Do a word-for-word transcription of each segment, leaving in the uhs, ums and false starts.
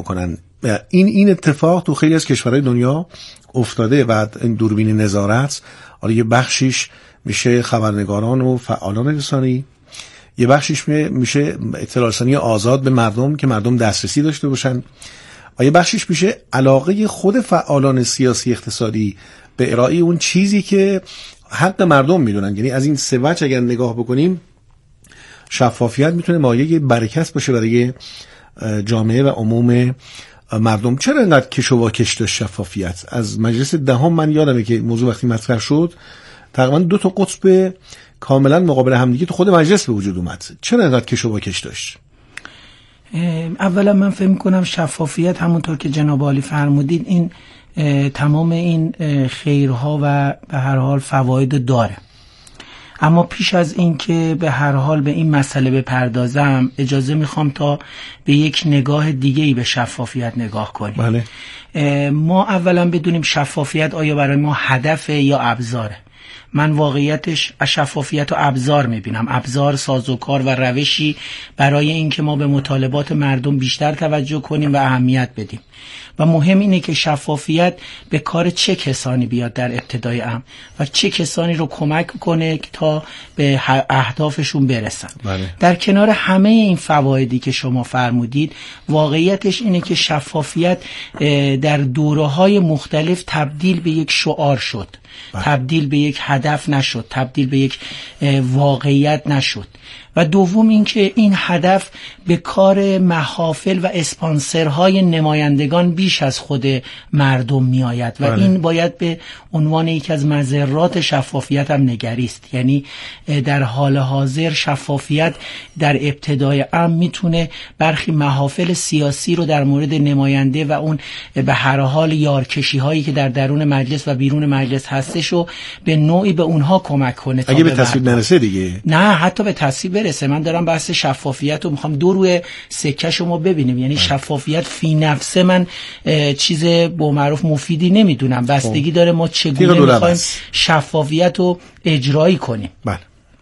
بکنن. این این اتفاق تو خیلی از کشورهای دنیا افتاده و این دوربین نظارت، حالا یه بخشیش میشه خبرنگاران و فعالان رسانه‌ای، یه بخشیش میشه اطلاع رسانی آزاد به مردم که مردم دسترسی داشته باشن، و یه بخشیش میشه علاقه خود فعالان سیاسی اقتصادی به ارائه اون چیزی که حق مردم میدونن. یعنی از این سه وجه اگر نگاه بکنیم، شفافیت میتونه مایه برکت باشه برای جامعه و عموم مردم. چرا اینقدر کش و واکش داشت شفافیت؟ از مجلس دهم من یادمه که موضوع وقتی مطرح شد تقریبا دو تا قطب کاملا مقابل همدیگه تو خود مجلس به وجود اومد. چرا اینقدر کش و واکش داشت؟ اولا من فکر می‌کنم شفافیت همونطور که جناب عالی فرمودید این تمام این خیرها و به هر حال فواید داره. اما پیش از این که به هر حال به این مسئله بپردازم، اجازه میخوام تا به یک نگاه دیگه‌ای به شفافیت نگاه کنیم. بله. ما اولا بدونیم شفافیت آیا برای ما هدف یا ابزاره. من واقعیتش از شفافیت و ابزار میبینم، ابزار سازوکار و روشی برای اینکه ما به مطالبات مردم بیشتر توجه کنیم و اهمیت بدیم. و مهم اینه که شفافیت به کار چه کسانی بیاد در ابتدای امر و چه کسانی رو کمک کنه تا به اهدافشون برسن. بله. در کنار همه این فوایدی که شما فرمودید، واقعیتش اینه که شفافیت در دوره‌های مختلف تبدیل به یک شعار شد. بله. تبدیل به یک هدف نشد، تبدیل به یک واقعیت نشد. و دوم اینکه این هدف به کار محافل و اسپانسرهای نمایندگان بیش از خود مردم می آید و بله. این باید به عنوان یکی از مضرات شفافیت هم نگریست. یعنی در حال حاضر شفافیت در ابتدای امر میتونه برخی محافل سیاسی رو در مورد نماینده و اون به هر حال یارکشی هایی که در درون مجلس و بیرون مجلس هستش رو به نوعی به اونها کمک کنه. اگه به تصویب نرسه دیگه نه، حتی به تصویب برسه. من دارم بحث شفافیت رو میخوام دو روی سکه شما ببینیم. یعنی شفافیت فی نفسه من چیز با معروف مفیدی نمیدونم، بستگی داره ما چگونه میخوایم شفافیت رو اجرایی کنیم. بله.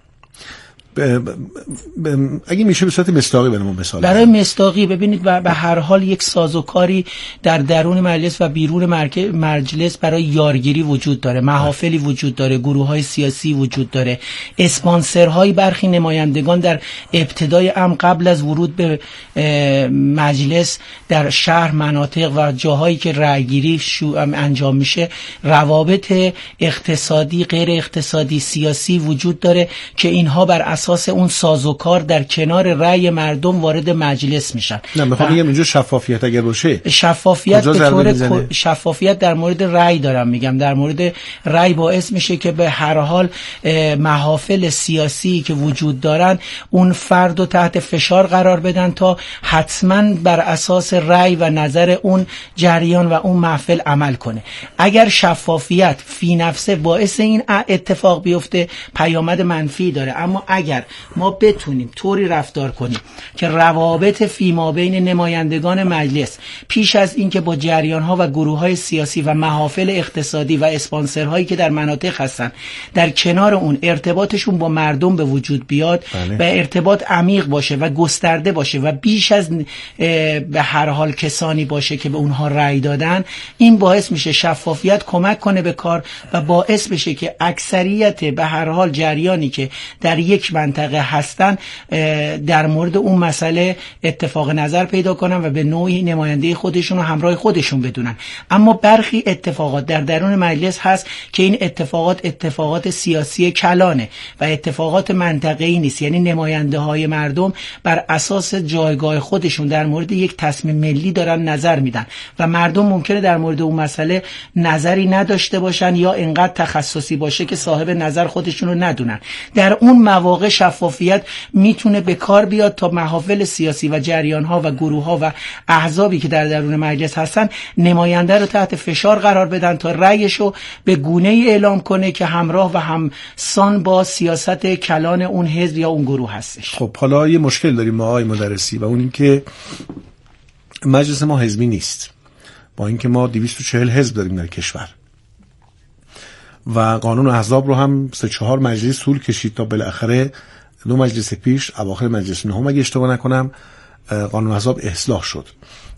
ب... ب... ب... اگه میشه به صورت مصداقی برامون مثال برای مصداقی ببینید به هر حال یک سازوکاری در درون مجلس و بیرون مجلس برای یارگیری وجود داره، محافلی وجود داره، گروه‌های سیاسی وجود داره، اسپانسرهای برخی نمایندگان در ابتدای امر قبل از ورود به مجلس در شهر، مناطق و جاهایی که رأیگیری انجام میشه روابط اقتصادی، غیر اقتصادی، سیاسی وجود داره که اینها بر اساس اون سازوکار در کنار رأی مردم وارد مجلس میشن. نه میخوام بگم اینجا شفافیت اگر باشه، شفافیت به طور شفافیت در مورد رأی دارم میگم، در مورد رأی باعث میشه که به هر حال محافل سیاسی که وجود دارن اون فرد رو تحت فشار قرار بدن تا حتما بر اساس رأی و نظر اون جریان و اون محفل عمل کنه. اگر شفافیت فی نفسه باعث این اتفاق بیفته پیامد منفی داره، اما اگر ما بتونیم طوری رفتار کنیم که روابط فیما بین نمایندگان مجلس پیش از اینکه با جریان‌ها و گروه‌های سیاسی و محافل اقتصادی و اسپانسرهایی که در مناطق هستن در کنار اون ارتباطشون با مردم به وجود بیاد بله. و ارتباط عمیق باشه و گسترده باشه و بیش از به هر حال کسانی باشه که به اونها رأی دادن، این باعث میشه شفافیت کمک کنه به کار و باعث بشه که اکثریت به هر حال جریانی که در یک منطقه هستن در مورد اون مسئله اتفاق نظر پیدا کنن و به نوعی نماینده خودشون و همراه خودشون بدونن. اما برخی اتفاقات در درون مجلس هست که این اتفاقات اتفاقات سیاسی کلانه و اتفاقات منطقه‌ای نیست. یعنی نماینده های مردم بر اساس جایگاه خودشون در مورد یک تصمیم ملی دارن نظر میدن و مردم ممکنه در مورد اون مسئله نظری نداشته باشن یا اینقدر تخصصی باشه که صاحب نظر خودشون رو ندونن. در اون مواقع شفافیت میتونه به کار بیاد تا محافل سیاسی و جریان‌ها و گروه‌ها و احزابی که در درون مجلس هستن نماینده رو تحت فشار قرار بدن تا رأیشو به گونه‌ای اعلام کنه که همراه و همسان با سیاست کلان اون حزب یا اون گروه هستش. خب حالا یه مشکل داریم ما آقای مدرسی و اون این که مجلس ما حزبی نیست، با اینکه ما دویست و چهل حزب داریم در کشور و قانون احزاب رو هم سه چهار مجلس طول کشید تا بالاخره دو مجلس پیش اواخر مجلس نهم اگه اشتباه نکنم قانون احزاب اصلاح شد.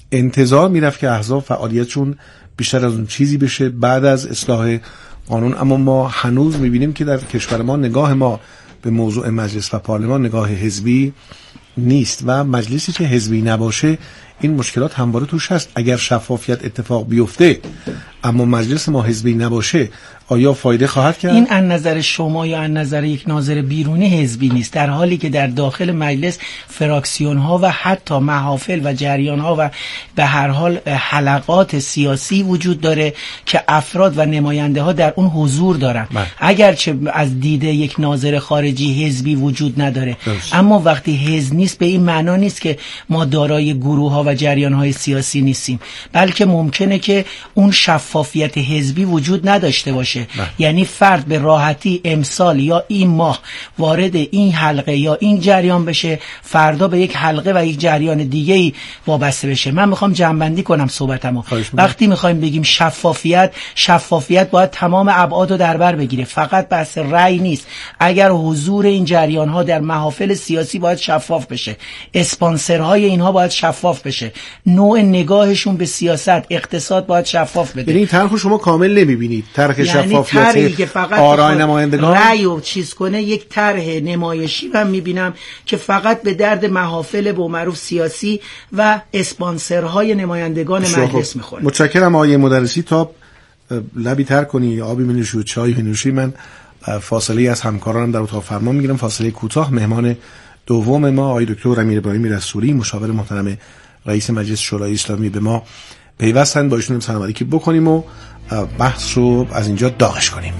انتظار میرفت که احزاب فعالیتشون بیشتر از اون چیزی بشه بعد از اصلاح قانون. اما ما هنوز میبینیم که در کشور ما نگاه ما به موضوع مجلس و پارلمان نگاه حزبی نیست و مجلسی که حزبی نباشه این مشکلات همواره توش هست. اگر شفافیت اتفاق بیفته اما مجلس ما حزبی نباشه آیا فایده خواهد کرد؟ این از نظر شما یا از نظر یک ناظر بیرونی حزبی نیست، در حالی که در داخل مجلس فراکسیون ها و حتی محافل و جریان ها و به هر حال حلقات سیاسی وجود داره که افراد و نماینده ها در اون حضور دارن. اگرچه از دید یک ناظر خارجی حزبی وجود نداره درست. اما وقتی حزب نیست به این معنا نیست که ما دارای گروه ها و جریان های سیاسی نیستیم، بلکه ممکنه که اون شفافیت حزبی وجود نداشته باشه. نه. یعنی فرد به راحتی امسال یا این ماه وارد این حلقه یا این جریان بشه، فردا به یک حلقه و یک جریان دیگه‌ای وابسته بشه. من میخوام جمع‌بندی کنم صحبتمو. وقتی میخوایم بگیم شفافیت، شفافیت باید تمام ابعاد رو در بر بگیره، فقط بحث رأی نیست. اگر حضور این جریان ها در محافل سیاسی باید شفاف بشه، اسپانسرهای اینها باید شفاف بشه، نوع نگاهشون به سیاست، اقتصاد باید شفاف بده. یعنی این طرح شما کامل نمیبینید؟ طرح یعنی طرحی که فقط آرای نمایندگان رأی و چیز کنه، یک طرح نمایشی من میبینم که فقط به درد محافل به معروف سیاسی و اسپانسرهای نمایندگان مجلس میخوره. متشکرم آقای مدرسی. تا لبی تر کنی آبی بنوشی و چای بنوشی، من فاصله از همکارانم در اتاق فرمان میگیرم، فاصله کوتاه. مهمان دوم ما آقای دکتر امیر ابراهیمی رسولی، مشاور محترم رئیس مجلس شورای اسلامی به ما پیوستن، با ایشون سلام علیکی بکنیم و بحث رو از اینجا داغش کنیم.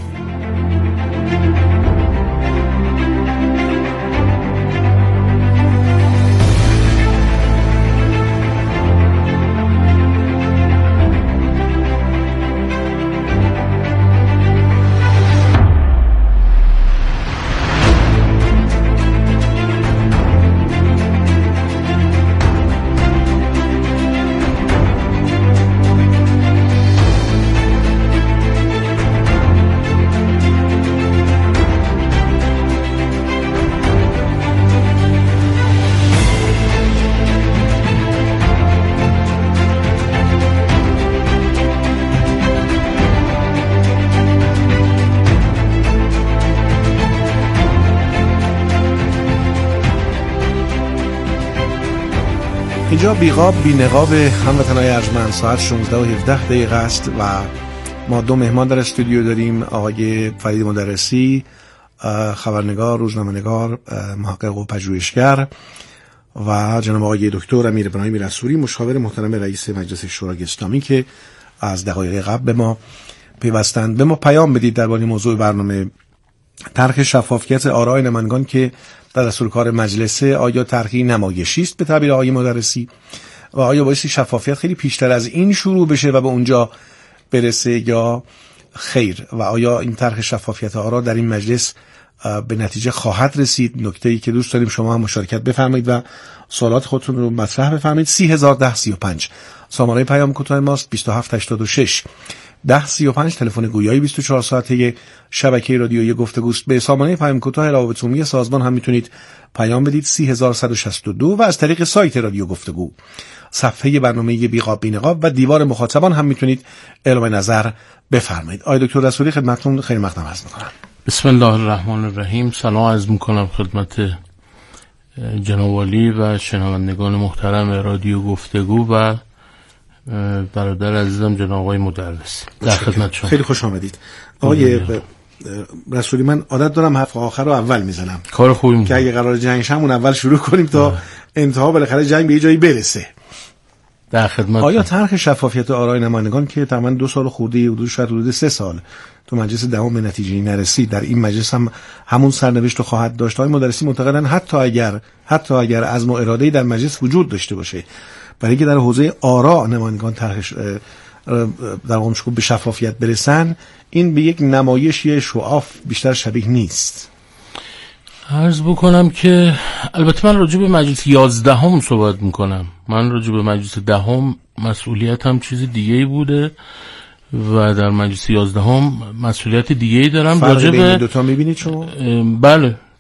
اینجا بیقاب بی نقاب هموطنان ارجمند، ساعت شانزده و هفده دقیقه است و ما دو مهمان در استودیو داریم، آقای فرید مدرسی خبرنگار، روزنامه‌نگار، محقق و پژوهشگر، و جناب آقای دکتر امیر ابراهیمی رسولی، مشاور محترم رئیس مجلس شورای اسلامی که از دقایق قبل به ما پیوستند. به ما پیام بدید درباره موضوع برنامه طرح شفافیت آراء نمایندگان که در دستور کار مجلسه. آیا طرحی نمایشی است به تعبیر آقای مدرسی و آیا بایستی شفافیت خیلی پیشتر از این شروع بشه و به اونجا برسه یا خیر؟ و آیا این طرح شفافیت آراء در این مجلس به نتیجه خواهد رسید؟ نکته‌ای که دوست داریم شما هم مشارکت بفرمایید و سوالات خودتون رو مطرح بفرمایید. سی هزار ده سی و پنج سامانه پیام کوتاه ماست، بیست و هفت هشتاد و شش ده سی و پنج تلفن گویایی بیست و چهار ساعته شبکه رادیویی گفتگوست. به سامانه پیام کوتاه روابط عمومی سازمان هم میتونید پیام بدید، سی هزار صد و شصت و دو، و از طریق سایت رادیو گفتگو صفحه برنامه بیقاب بی نقاب و دیوار مخاطبان هم میتونید اعلام نظر بفرمایید. آقای دکتر رسولی خدمتتون خیلی مقدم عرض میکنم. بسم الله الرحمن الرحیم. سلام عرض میکنم خدمت جناب عالی و شنوندگان محترم رادیو گفتگو و برادر عزیزم جناب آقای مدرس. در خدمت شما. خیلی خوش آمدید آقای رسولی. من عادت دارم حرف آخر رو اول میزنم، کار خوبی میکنم که اگه قرار جنگ شه همون اول شروع کنیم تا انتها بالاخره جنگ به یه جایی برسه. در خدمت. آیا طرح شفافیت آراء نمایندگان که تقریبا دو سال خورده، حدود شاید حدود سه سال تو مجلس دهم به نتیجه‌ای نرسید، در این مجلس هم همون سرنوشت رو خواهد داشت؟ آقای مدرسی معتقدن حتی اگر حتی اگر عزم و اراده‌ای در مجلس وجود داشته باشه برای اینکه در حوزه آراء نمایندگان طرحش در واقع به شفافیت برسن، این به یک نمایشی شعاف بیشتر شبیه نیست؟ عرض بکنم که البته من راجع به مجلس یازدهم صحبت میکنم. من راجع به مجلس دهم مسئولیتم چیز دیگه‌ای بوده و در مجلس یازدهم مسئولیت دیگه‌ای دارم. راجع به دو تا میبینید شما؟ بله،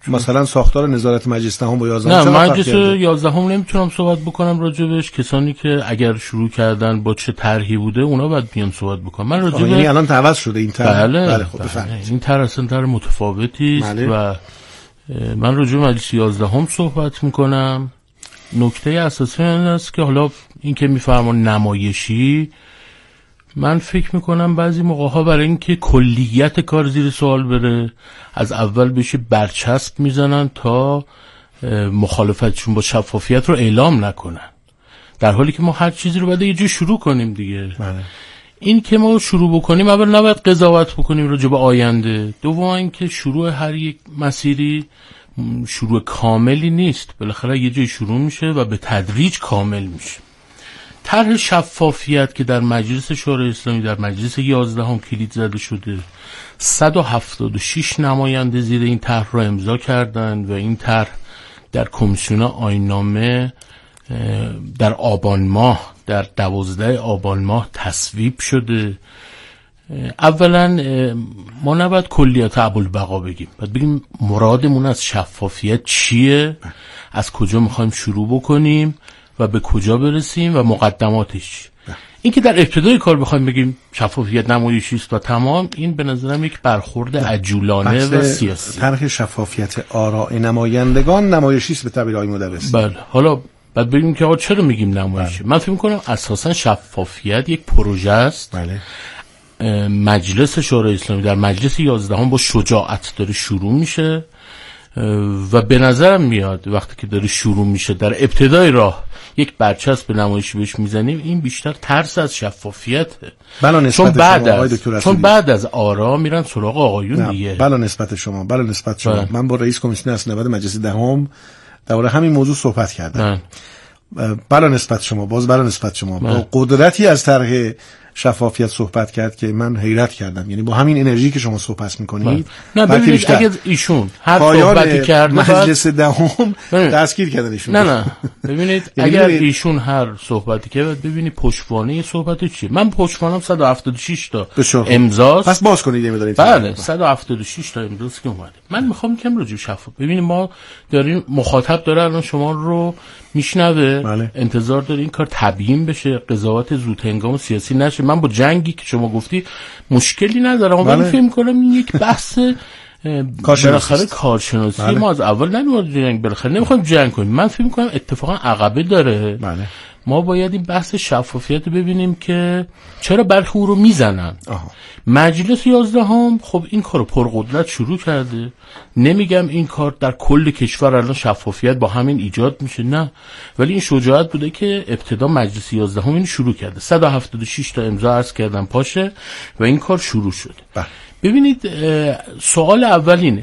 مثلا ساختار نظارت مجلس دهم با یازدهم نه مجلس یازدهم نمیتونم صحبت بکنم راجبش. کسانی که اگر شروع کردن با چه طرحی بوده اونا باید بیان صحبت بکنن. من راجب یعنی الان تعوض شده این طرح؟ بله, بله خب بله. این طرح اصلا طرح متفاوتی است. بله. و من راجب مجلس یازدهم صحبت میکنم. نکته اساسی این است که حالا این که میفرمان نمایشی، من فکر میکنم بعضی موقع ها برای اینکه کلیت کار زیر سوال بره از اول بشه برچسب میزنن تا مخالفتشون با شفافیت رو اعلام نکنن، در حالی که ما هر چیزی رو باید یه جور شروع کنیم دیگه. بله. این که ما شروع بکنیم اول نباید قضاوت بکنیم راجع به آینده. دوم اینکه شروع هر یک مسیری شروع کاملی نیست، بالاخره یه جای شروع میشه و به تدریج کامل میشه. طرح شفافیت که در مجلس شورای اسلامی در مجلس یازدهم کلید زده شده، صد و هفتاد و شش نماینده زیر این طرح را امضا کردند و این طرح در کمیسیون آیین‌نامه در آبان ماه در دوازده آبان ماه تصویب شده. اولا ما نباید کلیات ابوالبقا بگیم، باید بگیم مرادمون از شفافیت چیه، از کجا میخوایم شروع بکنیم و به کجا برسیم و مقدماتش. این که در ابتدای کار بخوایم بگیم شفافیت نمایشی است و تمام، این به نظرم یک برخورد عجولانه و سیاسی. طرح شفافیت آراء نمایندگان نمایشی است به تعبیر آقای مدرس. بله. حالا بعد بگیم که آقا چرا میگیم نمایشی؟ من فکر می‌کنم اساسا شفافیت یک پروژه است. بله. مجلس شورای اسلامی در مجلس یازدهم با شجاعت داره شروع میشه و به نظرم میاد وقتی که داره شروع میشه در ابتدای راه یک برچسب به نمایشی بهش میزنیم، این بیشتر ترس از شفافیته. بله چون بعد از چون بعد از آرا میرن سراغ آقایون دیگه. بله نسبت شما بله نسبت شما بله. من با رئیس کمیسیون اسناد مجلس دهم درباره همین موضوع صحبت کردم. بله نسبت شما باز بله نسبت شما با قدرتی از طرح شفافیت صحبت کرد که من حیرت کردم. یعنی با همین انرژی که شما صحبت میکنید، نه ببینید اگه ایشون هر صحبتی کرده مجلس دهم دستگیر کردن ایشون. نه نه ببینید اگر ایشون هر صحبتی که ببینید پشتوانه صحبت چیه. من پشتوانم صد و هفتاد و شش تا امضاست. پس باز کنید میذارید. بله صد و هفتاد و شش تا امضاست که اومده. من میخوام کم راجع شفاف ببینید، ما داریم مخاطب داره الان شما رو میشنوه، بله. انتظار داره این کار تبیین بشه، قضاوت زود هنگام سیاسی نشه. من با جنگی که شما گفتی مشکلی ندارم، بله. من فکر می‌کنم این یک بحث بالاخره کارشناسی. بله. ما از اول نمی‌خوایم جنگ، بالاخره نمی‌خوایم جنگ کنیم. من فکر می‌کنم اتفاقا عقبه داره. بله. ما باید این بحث شفافیت رو ببینیم که چرا برخی او رو میزنن. آها. مجلس یازدهم خب این کارو پرقدرت شروع کرده. نمیگم این کار در کل کشور الان شفافیت با همین ایجاد میشه، نه، ولی این شجاعت بوده که ابتدا مجلس یازدهم این شروع کرده. صد و هفتاد و شش تا امضا عرض کردن پاشه و این کار شروع شده. بله. ببینید سوال اول اینه،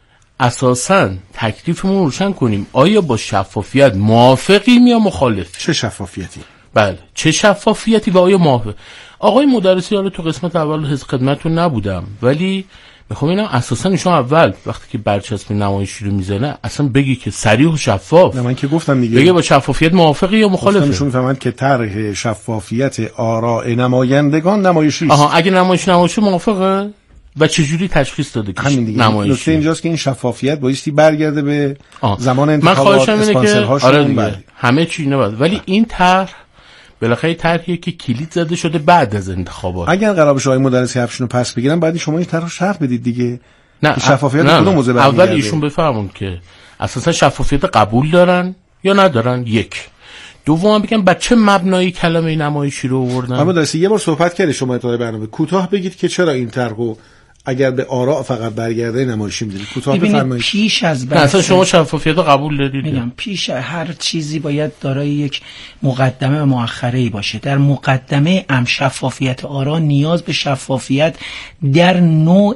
اساساً تکلیفمون رو روشن کنیم، آیا با شفافیت موافقیم یا مخالف؟ چه شفافیتی؟ بله چه شفافیتی و آیا موافق؟ آقای مدرسی، حالا تو قسمت اول حضور خدمتتون نبودم، ولی میخوام اینم اساساً ایشون اول وقتی که برچسب نمایشی رو میزنه اصلا بگی که صریح و شفاف. نه من که گفتم دیگه، بگه با شفافیت موافقی یا مخالفه. ایشون میفهمند که طرح شفافیت آراء نمایندگان نمایشی است. آها، اگه نمایش نمایشی موافقه و چجوری تشخیص داده که همین دیگه. نکته اینجاست که این شفافیت بایستی برگرده به آه. زمان انتخابات، اسپانسرهاش. آره همه چی نباید، ولی این طرح بالاخره طرحیه که کلید زده شده بعد از انتخابات. اگر قرار باشه آقای مدرسی حرفشون رو پس بگیرن، بعد شما این طرح رو شرح بدید دیگه. نه شفافیت کدوم موضوع برمیگرده؟ اول ایشون بفهمون که اساسا شفافیت قبول دارن یا ندارن، یک. دوم بگم بر چه مبنایی کلمه نمایشی رو آوردن. اما درسته یه بار صحبت کردید شما اتفاقی برنامه، کوتاه بگید که چرا این طرحو اگر به آراء فقط برگرده نمایشی می‌دید. کوتاه بفرمایید. پیش از بحث اصلا شما شفافیت رو قبول دارید؟ میگم پیش هر چیزی باید دارای یک مقدمه و مؤخره‌ای باشه. در مقدمه ام شفافیت آراء نیاز به شفافیت در نوع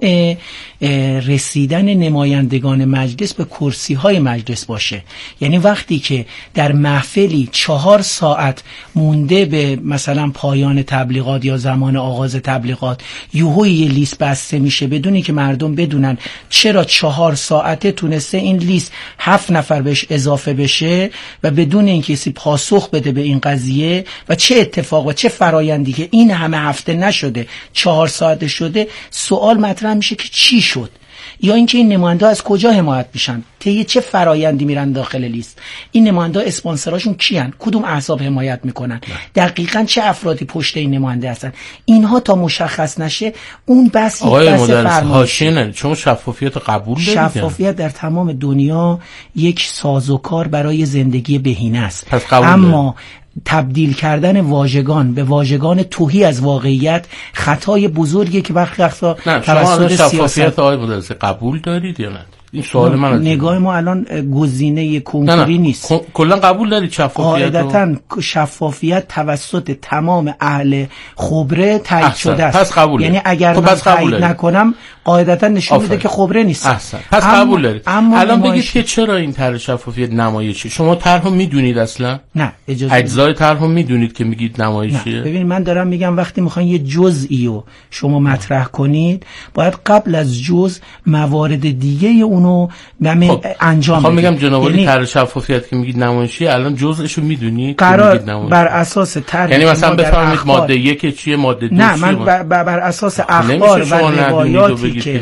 رسیدن نمایندگان مجلس به کرسی‌های مجلس باشه. یعنی وقتی که در محفلی چهار ساعت مونده به مثلا پایان تبلیغات یا زمان آغاز تبلیغات یهو یه لیست بسته میشه بدونی که مردم بدونن چرا چهار ساعته تونسته این لیست هفت نفر بهش اضافه بشه و بدون این کسی پاسخ بده به این قضیه و چه اتفاق و چه فرایندی که این همه هفته نشده چهار ساعته شده، سوال مطرح میشه که چی شد. یا اینکه این نماینده از کجا حمایت میشن، طی چه فرایندی میرن داخل لیست، این نماینده اسپانسراشون کیان، کدوم احزاب حمایت میکنن، دقیقاً چه افرادی پشت این نماینده هستن. اینها تا مشخص نشه اون بس یک بس فرمایشی. چون شفافیت قبول دارید؟ شفافیت در تمام دنیا یک سازوکار برای زندگی بهینه است، اما تبدیل کردن واژگان به واژگان توهی از واقعیت خطای بزرگی که وقت وقتا توسط شفافیت آقای مدرسه قبول دارید یا نه؟ این سوال من نگاه ما الان گزینه کنکوری نیست. کلا قبول دارید شفافیت؟ قاعدتاً شفافیت توسط تمام اهل خبره تایید شده است. پس قبول. یعنی اگر من تایید نکنم قاعدتاً نشون میده که خبره نیست. احسن. پس ام... قبول دارید. الان بگید که چرا این طرح شفافیت نمایشی؟ شما طرحو میدونید اصلا؟ نه، اجازه اجزای طرحو میدونید که میگید نمایشیه؟ ببین من دارم میگم وقتی میخواین یه جزئی رو شما مطرح کنید، باید قبل از جزء موارد دیگه اونو خب. انجام بدید. میگم جناب عالی طرح شفافیت که میگید نمایشی، الان جزءشو میدونید قرار بر اساس طرح، یعنی مثلا بفهمید ماده یک چیه، ماده دو چیه؟ نه، من بر, بر اساس اخبار و روایاتی که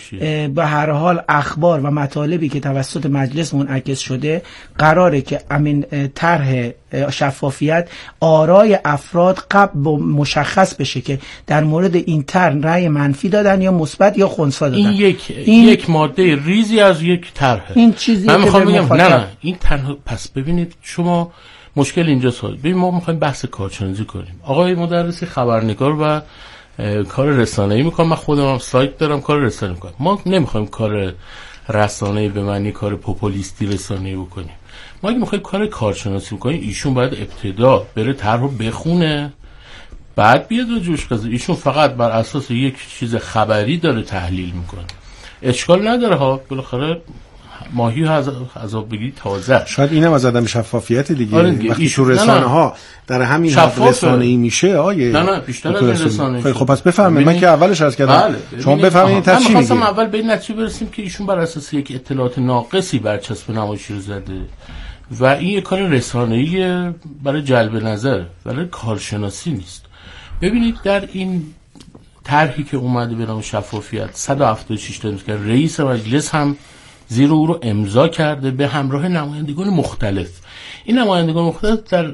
به هر حال اخبار و مطالبی که توسط مجلس منعکس شده، قراره که امین طرح شفافیت آرای افراد قبل مشخص بشه که در مورد این طرح رأی منفی دادن یا مثبت یا خنثی دادن. این یک این یک ماده ریزی از یک طرح. این چیزی من میخوام بگم نه نه این طرح. پس ببینید شما مشکل اینجاست. ببین ما میخوایم بحث کارشناسی کنیم. آقای مدرسی خبرنگار و کار رسانه‌ای میکنم، من خودم هم سایت دارم کار رسانه‌ای میکنم. ما نمیخوایم کار رسانه‌ای به معنی کار پوپولیستی رسانه‌ای بکنیم. ما اگه میخوایم کار کارشناسی بکنیم، ایشون باید ابتدا بره طرحو بخونه، بعد بیاد و جوش بزنه. ایشون فقط بر اساس یک چیز خبری داره تحلیل میکنه. اشکال نداره ها، بالاخره ماهی از عذاب بگیری تازه. شاید اینم از عدم شفافیت دیگه. آره دیگه. وقتی تو رسانه ها در همین حد رسانه‌ای میشه آیه نه نه بیشتر از رسانه‌ای. خب پس بفهمید، من که اولش عرض کردم بله. شما بفهمید تا چی میگه. من اول به این نتیجه برسیم که ایشون بر اساس یک اطلاعات ناقصی برچسب نمایشی رو زده و این یک کار رسانه‌ای برای جلب نظر، برای کارشناسی نیست. ببینید در این طرحی که اومده به نام شفافیت صد و هفتاد و شش تا که رئیس مجلس هم زیر او رو امضا کرده به همراه نمایندگان مختلف. این نمایندگان مختلف در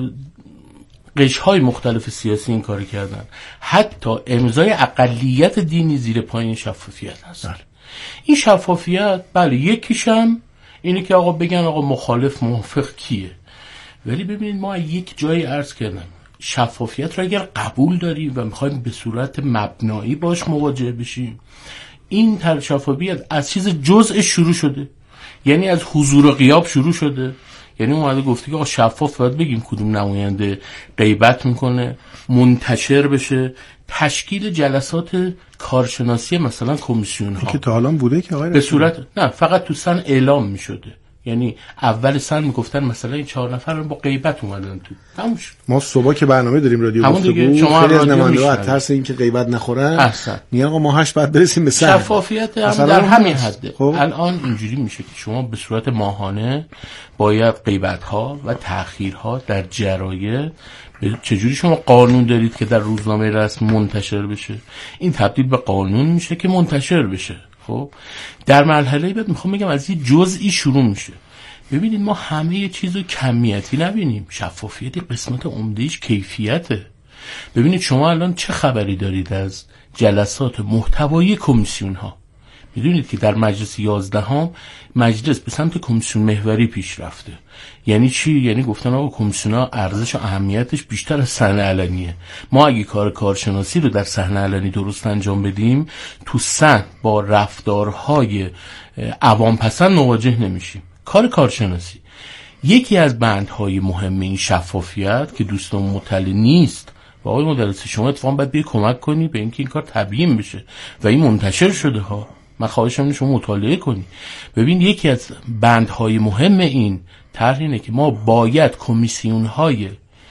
قشرهای مختلف سیاسی این کار کردن. حتی امضای اقلیت دینی زیر پای شفافیت هست. این شفافیت بله یکیش هم اینه که آقا بگن آقا مخالف موافق کیه. ولی ببینید ما یک جایی عرض کردم شفافیت رو اگر قبول داریم و میخوایم به صورت مبنایی باش مواجه بشیم، این طرح شفافیت از چیز جزء شروع شده، یعنی از حضور و غیاب شروع شده. یعنی اومده گفته که آقا شفاف باید بگیم کدوم نماینده غیبت میکنه، منتشر بشه، تشکیل جلسات کارشناسی مثلا کمیسیون ها که تا حالا بوده که آقای به صورت نه فقط تو سن اعلام میشده. یعنی اول سن میگفتن مثلا این چهار نفر رو با غیبت اومدن تو. تموم شد. ما صبح که برنامه داریم رادیو گفتگو، خیلی از نماینده‌ها ترس این که غیبت نخورن میگن آقا ما هشت بعد برسیم به سن. شفافیت هم در همین حده. خب. الان اینجوری میشه که شما به صورت ماهانه باید غیبت‌ها و تأخیرها در جرایع، چجوری شما قانون دارید که در روزنامه رسمی منتشر بشه، این تبدیل به قانون میشه که منتشر بشه. خب در مرحله بعد میخوام بگم از یه جزئی شروع میشه. ببینید ما همه یه چیزو کمیتی نبینیم، شفافیت قسمت عمدهش کیفیته. ببینید شما الان چه خبری دارید از جلسات محتوایی کمیسیون ها؟ میدونید که در مجلس یازدهم مجلس به سمت کمیسیون محوری پیش رفته. یعنی چی؟ یعنی گفتن آقا کمیسیون ها ارزش و اهمیتش بیشتر از صحنه علنیه. ما اگه کار کارشناسی رو در صحنه علنی درست انجام بدیم، تو صحن با رفتارهای عوام پسند مواجه نمیشیم. کار کارشناسی یکی از بندهای مهم این شفافیت که دوستان مطلع نیست و آقای مدرسی شما اتفاقا باید بیا کمک کنی به اینکه این کار تبیین بشه و این منتشر شده ها. من خواهشم اینه شما مطالعه کنی. ببین یکی از بندهای مهم این طرح اینه که ما باید کمیسیون‌های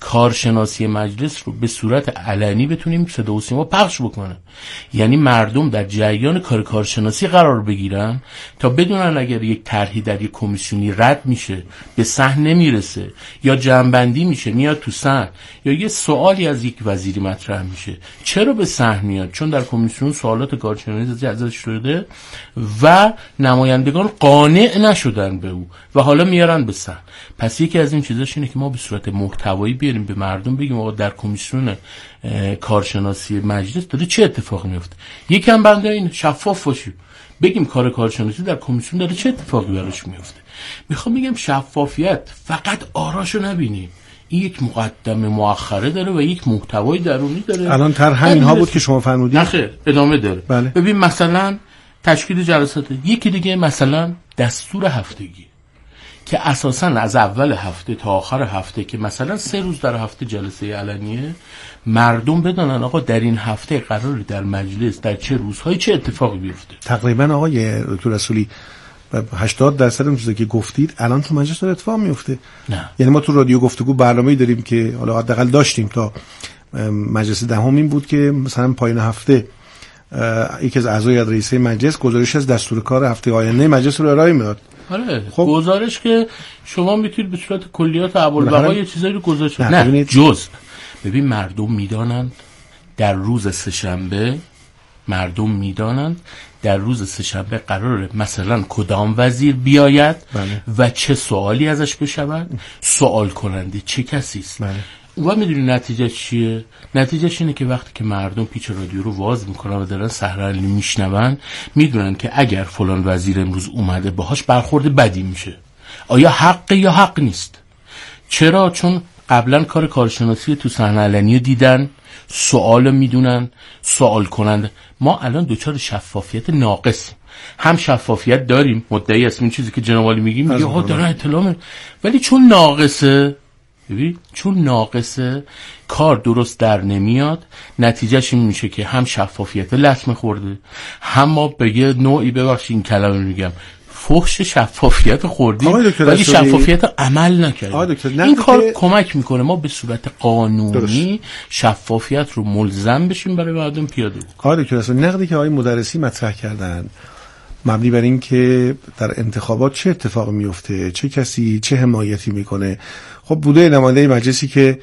کارشناسی مجلس رو به صورت علنی بتونیم صدا و سیما پخش بکنه. یعنی مردم در جریان کار کارشناسی قرار بگیرن تا بدونن اگر یک طرحی در یک کمیسیونی رد میشه، به صحن نمیرسه یا جمع‌بندی میشه میاد تو صحن، یا یه سوالی از یک وزیری مطرح میشه چرا به صحن میاد؟ چون در کمیسیون سوالات کارشناسی ازش شده و نمایندگان قانع نشدن به او و حالا میارن به صحن. پس یکی از این چیزاش اینه که ما به صورت محتوایی بیاریم به مردم بگیم آقا در کمیسیون کارشناسی مجلس داره چه اتفاقی میفته. یکم بنده این شفاف باشیم، بگیم کار کارشناسی در کمیسیون داره چه اتفاقی براش میفته. میخوام بگم شفافیت فقط آراشو نبینیم، این یک مقدمه مؤخره داره و یک محتوای درونی داره. الان تر همینها بود که شما فرمودید؟ نخیر، ادامه داره. بله. ببین مثلا تشکیل جلسات، یکی دیگه مثلا دستور هفتگی که اساساً از اول هفته تا آخر هفته که مثلا سه روز در هفته جلسه علنیه، مردم بدونن آقا در این هفته قراره در مجلس در چه روزهای چه اتفاقی بیفته. تقریبا آقای دکتر رسولی هشتاد درصد اون چیزی که گفتید الان تو مجلس داره اتفاق میفته. نه. یعنی ما تو رادیو گفتگو برنامه‌ای داریم که حالا حداقل داشتیم تا مجلس دهم این بود که مثلا پایان هفته یکی از اعضای رئیسه مجلس گزارش از دستور کار هفته آینده مجلس رو ارائه میداد. آره خب گزارش که شما میتونید به صورت کلیات ابوالبقا یه چیزایی رو گزارش نه, نه. نه. جز ببین مردم میدانند در روز سه‌شنبه، مردم میدانند در روز سه‌شنبه قراره مثلا کدام وزیر بیاید بله. و چه سوالی ازش بشود، سوال کننده چه کسی است. بله. و میدونی نتیجه چیه؟ نتیجهش اینه که وقتی که مردم پیچ رادیو رو واز میکنن و دارن صحنه میشنون، میدونن که اگر فلان وزیر امروز اومده باهاش برخورد بدی میشه. آیا حق یا حق نیست؟ چرا؟ چون قبلا کار کارشناسی تو صحنه علنی دیدن، سوال میدونن، سوال کنند. ما الان دوچار شفافیت ناقصیم. هم شفافیت داریم، مدعی هستیم این چیزی که جناب عالی میگیم، میگه ها دارن اطلاع می... ولی چون ناقصه، ببین چون ناقصه کار درست در نمیاد، نتیجهش این میشه که هم شفافیت لطمه خورده، هم ما به یه نوعی ببخشید این کلمه میگم فحش شفافیت خوردیم ولی شفافیت عمل نکردیم. این کار که... کمک میکنه ما به صورت قانونی درست. شفافیت رو ملزم بشیم برای مردم پیاده کنیم. آقای دکتر رسولی، نقدی که آقای مدرسی مطرح کردن مبنی بر این که در انتخابات چه اتفاقی میفته، چه کسی چه حمایتی میکنه، خب بوده نماینده مجلسی که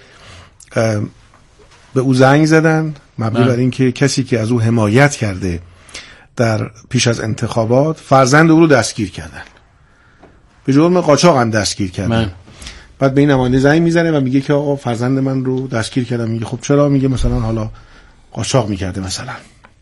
به او زنگ زدن مبنی بر این که کسی که از او حمایت کرده در پیش از انتخابات فرزند او رو دستگیر کردن، به جرم قاچاق هم دستگیر کردن. من. بعد به این نماینده زنگ میزنه و میگه که آقا فرزند من رو دستگیر کردن. میگه خب چرا؟ میگه مثلا حالا قاچاق میکرده مثلا.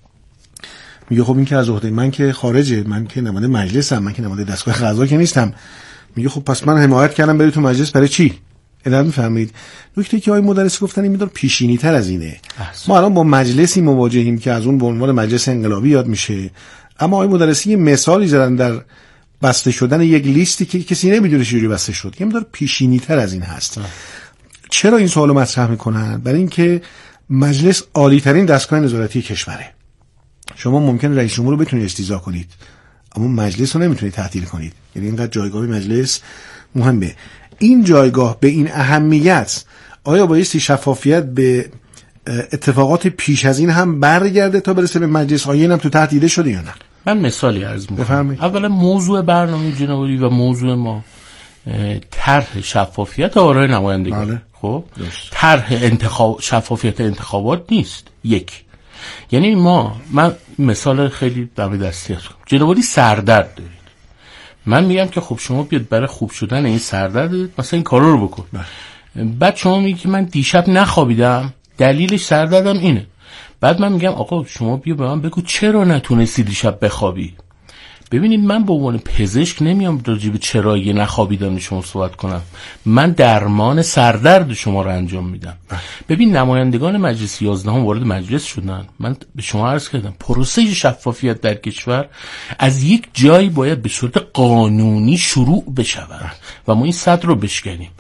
میگه خب این که از عهده من که خارجه، من که نماینده مجلسم، من که نماینده دستگاه قضا که نیستم. میگه خب پس من حمایت کردم بری تو مجلس برای چی؟ ادامه میفهمید. نکته که آقای مدرسی گفتن این میدار پیشینی تر از اینه. ما الان با مجلسی مواجهیم که از اون به عنوان مجلس انقلابی یاد میشه، اما آقای مدرسی یه مثالی زدن در بسته شدن یک لیستی که کسی نمیدونه چجوری بسته شد. یه میدار پیشینی تر از این هست. اه. چرا این سوالو مطرح میکنن؟ برای اینکه مجلس عالی ترین دستگاه نظارتی کشوره. شما ممکن رئیس جمهور رو بتونید استیضاح کنید، اما مجلس رو نمیتونید تعطیل کنید. یعنی اینقدر جایگاه مجلس مهمه. این جایگاه به این اهمیت، آیا بایستی شفافیت به اتفاقات پیش از این هم برگرده تا برسه به مجلس؟ آیا اینم تو تحت دیده شده یا نه؟ من مثالی عرض می‌کنم. اولا موضوع برنامه جنابالی و موضوع ما طرح شفافیت آرای نمایندگان. بله. خب طرح انتخاب شفافیت انتخابات نیست. یک، یعنی ما من مثال خیلی دم دستی هستم. جنابالی سردرد دارید، من میگم که خب شما بیاد برای خوب شدن این سردرد مثلا این کارا رو بکن. بعد شما میگی که من دیشب نخوابیدم دلیلش سردردم اینه. بعد من میگم آقا شما بیا به من بگو چرا نتونستی دیشب بخوابی. ببینید من به عنوان پزشک نمیام راجع به چرا یه نخوابیدن شما صحبت کنم، من درمان سردرد شما رو انجام میدم. ببین نمایندگان مجلس یازده هم وارد مجلس شدن، من به شما عرض کردم پروسه شفافیت در کشور از یک جایی باید به صورت قانونی شروع بشود و ما این صد رو بشکنیم.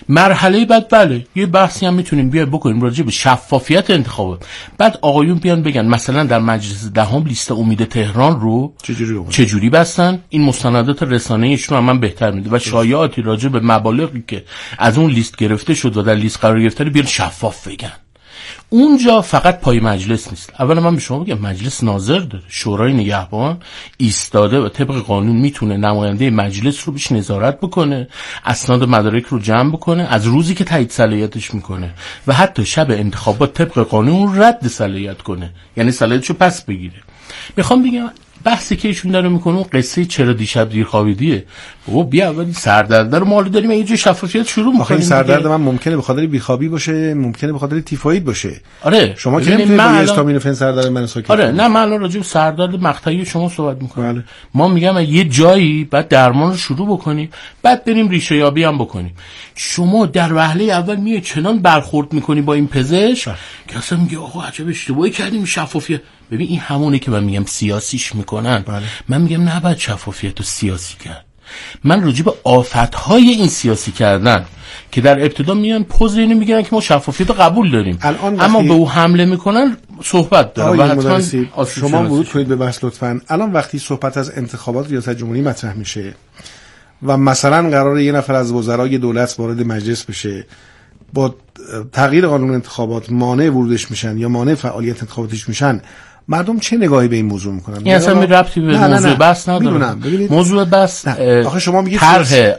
مرحله بعد بله یه بحثی هم میتونیم بیای بکنیم راجع به شفافیت انتخابات. بعد آقایون بیان بگن مثلا در مجلس دهم لیست امید تهران رو چجوری چجوری بستن. این مستندات رسانه‌ایشون رو من بهتر میده و شایعاتی راجع به مبالغی که از اون لیست گرفته شد و در لیست قرار گرفته رو بیان شفاف بگن. اونجا فقط پای مجلس نیست. اولا من به شما بگم مجلس ناظر داره، شورای نگهبان ایستاده و طبق قانون میتونه نماینده مجلس رو بیش نظارت بکنه، اسناد و مدارک رو جمع بکنه از روزی که تایید صلاحیتش میکنه و حتی شب انتخابات طبق قانون رد صلاحیت کنه، یعنی صلاحیتشو پس بگیره. میخوام بگم بحثی که ایشون داره میکنه اون قصه چرا دیشب دیر خوابیدیه. بابا بیا اول سردرد رو مال داریم یه جور شفافیت شروع میکنیم. این سردرد من ممکنه به خاطر بیخوابی باشه، ممکنه به خاطر تیفوید باشه. آره شما که نمیتونید با استامینوفن سردرد من ساکت. آره نه من الان راجع به سردرد مقطعی شما صحبت میکنم. بله. ما میگم یه جایی بعد درمان رو شروع بکنیم بعد بریم ریشه یابی هم بکنیم. شما در وهله اول میای چنان برخورد میکنی با این پزشک که اصلا میگه آقا عجب اشتباهی کردیم شفافیت. ببین این همونه که من میگم سیاسیش میکنن. بله. من میگم نباید شفافیت رو سیاسی کرد. من راجع به آفتهای این سیاسی کردن که در ابتدا میان پوز اینو میگن که ما شفافیت رو قبول داریم اما به او حمله میکنن صحبت دارم. و حتما شما ورود کنید به بحث لطفاً. الان وقتی صحبت از انتخابات ریاست جمهوری مطرح میشه و مثلا قراره یه نفر از وزرای دولت وارد مجلس بشه، با تغییر قانون انتخابات مانع ورودش میشن یا مانع فعالیت انتخاباتیش میشن، مردم چه نگاهی به این موضوع میکنن؟ این اصلا ربطی به موضوع بحث نداره. موضوع بحث آخه شما میگید طرح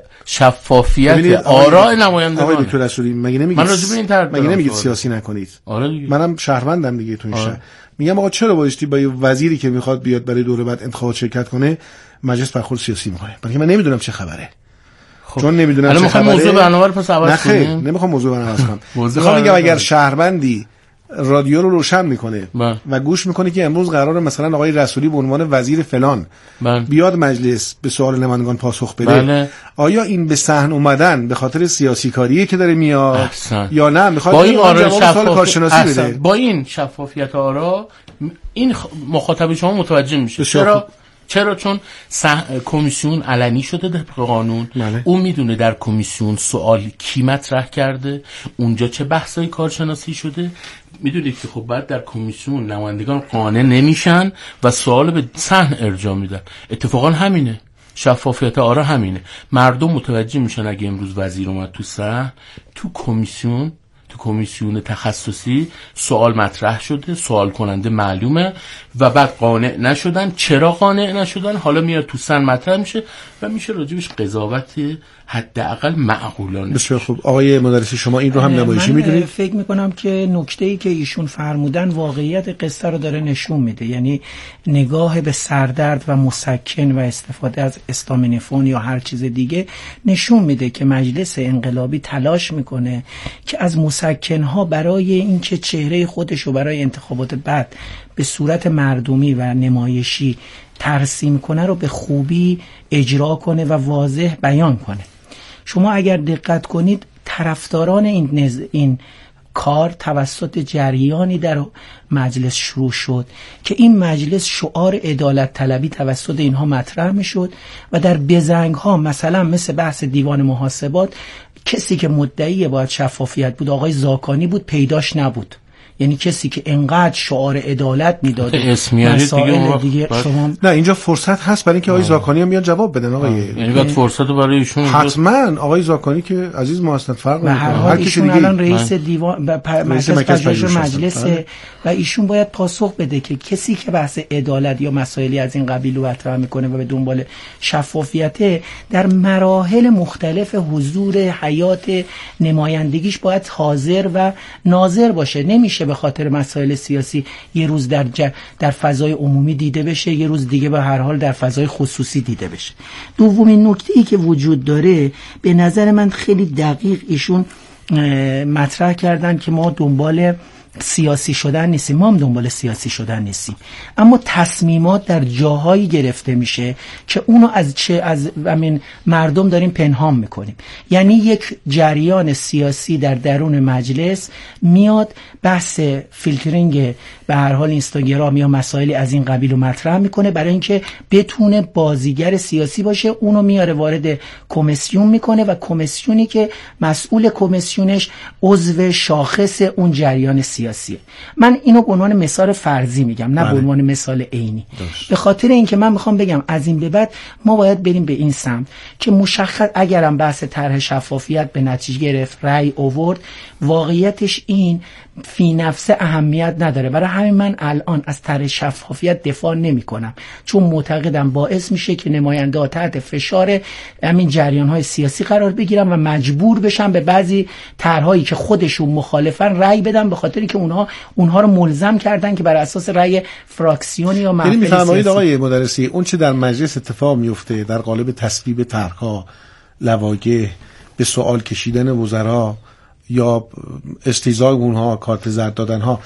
شفافیت آراء نمایندگان. آقای دکتر رسولی مگه نمیگید مگه نمیگید سیاسی نکنید؟ آره دیگه. منم شهروندم دیگه تو این شهر. میگم آقا چرا بایستی با وزیری که میخواد بیاد برای دوره بعد انتخابات شرکت کنه مجلس برخورد سیاسی میکنه؟ برای من نمیدونم چه خبره. خب. چون نمیدونم چه خبره. موضوع برنامه رو پس عوض کنیم. نه نمیخوام موضوع برنامه عوض کنم. میخوام بگم اگر شهروندی رادیو رو روشن میکنه با. و گوش میکنه که امروز قراره مثلا آقای رسولی به عنوان وزیر فلان با. بیاد مجلس به سوال نمایندگان پاسخ بده، بله. آیا این به صحن اومدن به خاطر سیاسی کاریه که داره میاد احسن. یا نه میخواد با این آرا جواب سوال کارشناسی بده؟ با این شفافیت آرا این مخاطب شما متوجه میشه. چرا؟ چرا؟ چون سح... کمیسیون علنی شده در قانون. بله. اون میدونه در کمیسیون سوال کی مطرح کرده، اونجا چه بحثای کارشناسی شده. میدونید که خب بعد در کمیسیون نمایندگان قانع نمیشن و سوال به صحن ارجاع میدن. اتفاقا همینه، شفافیت آرا همینه. مردم متوجه میشن اگه امروز وزیر اومد تو صحن، تو کمیسیون تو کمیسیون تخصصی سوال مطرح شده، سوال کننده معلومه و بعد قانع نشدن. چرا قانع نشدن؟ حالا میاد تو سن مطرح میشه و میشه راجبش قضاوت حداقل معقولانه. بسیار خوب. آقای مدرسی شما این رو هم نمایشی میدونید؟ من فکر میکنم که نکته‌ای که ایشون فرمودن واقعیت قصه رو داره نشون میده. یعنی نگاه به سردرد و مسکن و استفاده از استامینوفن یا هر چیز دیگه نشون میده که مجلس انقلابی تلاش میکنه که از مسکن‌ها برای اینکه چهره خودش رو برای انتخابات بعد به صورت مردمی و نمایشی ترسیم کنه رو به خوبی اجرا کنه و واضح بیان کنه. شما اگر دقت کنید طرفداران این نز... این کار توسط جریانی در مجلس شروع شد که این مجلس شعار عدالت طلبی توسط اینها مطرح می شد و در بزنگ ها مثلا مثل بحث دیوان محاسبات کسی که مدعی باید شفافیت بود آقای زاکانی بود، پیداش نبود. یعنی کسی که انقدر شعار عدالت میداد مسائل دیگه شما نه اینجا فرصت هست برای اینکه آقای زاکانی هم بیان جواب بدن. آقای یعنی بعد فرصت رو برای ایشون حتما آقای زاکانی که عزیز ما هستند فرق نمیکنه. هر ایشون الان رئیس دیوان مرکز پژوهش مجلس و ایشون باید پاسخ بده که کسی که بحث عدالت یا مسائلی از این قبیل رو مطرح میکنه و به دنبال شفافیت در مراحل مختلف حضور حیات نمایندگیش باید حاضر و ناظر باشه. نمیشه به خاطر مسائل سیاسی یه روز در ج... در فضای عمومی دیده بشه، یه روز دیگه به هر حال در فضای خصوصی دیده بشه. دومین نکته‌ای که وجود داره به نظر من خیلی دقیق ایشون مطرح کردن که ما دنبال سیاسی شدن نیستیم، ما هم دنبال سیاسی شدن نیستیم، اما تصمیمات در جاهایی گرفته میشه که اونو از چه از همین مردم داریم پنهان میکنیم. یعنی یک جریان سیاسی در درون مجلس میاد بحث فیلترینگ به هر حال اینستاگرام یا مسائلی از این قبیل رو مطرح میکنه برای اینکه بتونه بازیگر سیاسی باشه، اونو میاره وارد کمیسیون میکنه و کمیسیونی که مسئول کمیسیونش عضو شاخص اون جریان سیاسیه. من اینو به عنوان مثال فرضی میگم، نه به عنوان مثال عینی، به خاطر اینکه من میخوام بگم از این به بعد ما باید بریم به این سمت که مشخص اگرم بحث طرح شفافیت به نتیجه گرفت، رأی آورد، واقعیتش این فی نفسه اهمیت نداره. برای همین من الان از طرح شفافیت دفاع نمی کنم، چون معتقدم باعث میشه که نماینده ها تحت فشار همین جریان های سیاسی قرار بگیرن و مجبور بشن به بعضی طرحهایی که خودشون مخالفن رأی بدن، به خاطری که اونها اونها رو ملزم کردن که بر اساس رأی فراکسیونی یا محفل سیاسی. آقای مدرسی اون چه در مجلس اتفاق میفته در قالب تصویب طرحها، لواگه، به سوال کشیدن وزرا یا استیضاح اونها، کارت زرد دادن ها،